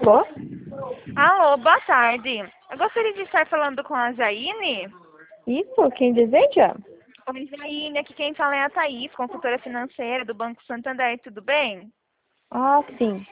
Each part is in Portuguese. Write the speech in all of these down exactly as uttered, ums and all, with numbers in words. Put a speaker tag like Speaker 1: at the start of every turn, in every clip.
Speaker 1: Alô?
Speaker 2: Alô, boa tarde. Eu gostaria de estar falando com a Jaine.
Speaker 1: Isso, quem deseja?
Speaker 2: Oi, Jaine, aqui quem fala é a Thaís, consultora financeira do Banco Santander. Tudo bem?
Speaker 1: Ah, sim.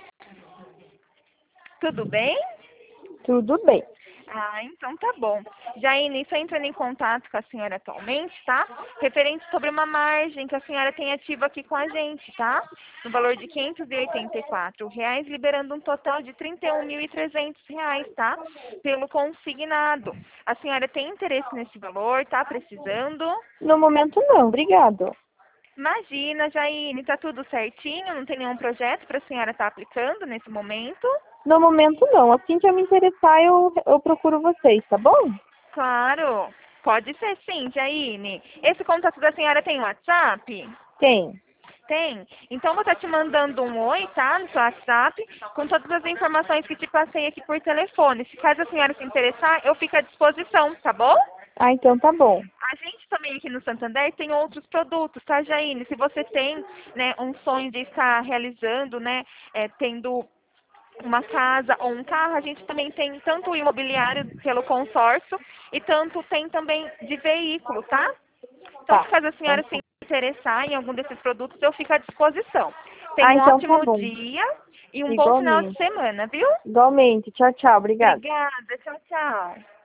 Speaker 2: Tudo bem?
Speaker 1: Tudo bem.
Speaker 2: Ah, então tá bom. Jaine, estou entrando em contato com a senhora atualmente, tá? Referente sobre uma margem que a senhora tem ativa aqui com a gente, tá? No valor de quinhentos e oitenta e quatro reais, liberando um total de trinta e um mil e trezentos reais, tá? Pelo consignado. A senhora tem interesse nesse valor, tá? Precisando?
Speaker 1: No momento não, obrigado.
Speaker 2: Imagina, Jaine, tá tudo certinho? Não tem nenhum projeto para a senhora estar aplicando nesse momento?
Speaker 1: No momento não. Assim que eu me interessar, eu, eu procuro vocês, tá bom?
Speaker 2: Claro, pode ser sim, Jaine. Esse contato da senhora tem WhatsApp?
Speaker 1: Tem.
Speaker 2: Tem? Então vou estar te mandando um oi, tá? No seu WhatsApp, com todas as informações que te passei aqui por telefone. Se caso a senhora se interessar, eu fico à disposição, tá bom?
Speaker 1: Ah, então tá bom.
Speaker 2: A gente também aqui no Santander tem outros produtos, tá, Jaine? Se você tem, né, um sonho de estar realizando, né, é, tendo uma casa ou um carro, a gente também tem tanto o imobiliário pelo consórcio e tanto tem também de veículo, tá? Então, se
Speaker 1: Tá.
Speaker 2: caso a
Speaker 1: Então
Speaker 2: senhora
Speaker 1: tá.
Speaker 2: se interessar em algum desses produtos, eu fico à disposição. Tenha
Speaker 1: Ah,
Speaker 2: um
Speaker 1: então tá
Speaker 2: ótimo
Speaker 1: bom.
Speaker 2: dia e um bom final de
Speaker 1: Igualmente.
Speaker 2: semana, viu?
Speaker 1: Igualmente. Tchau, tchau. Obrigada.
Speaker 2: Obrigada, tchau, tchau.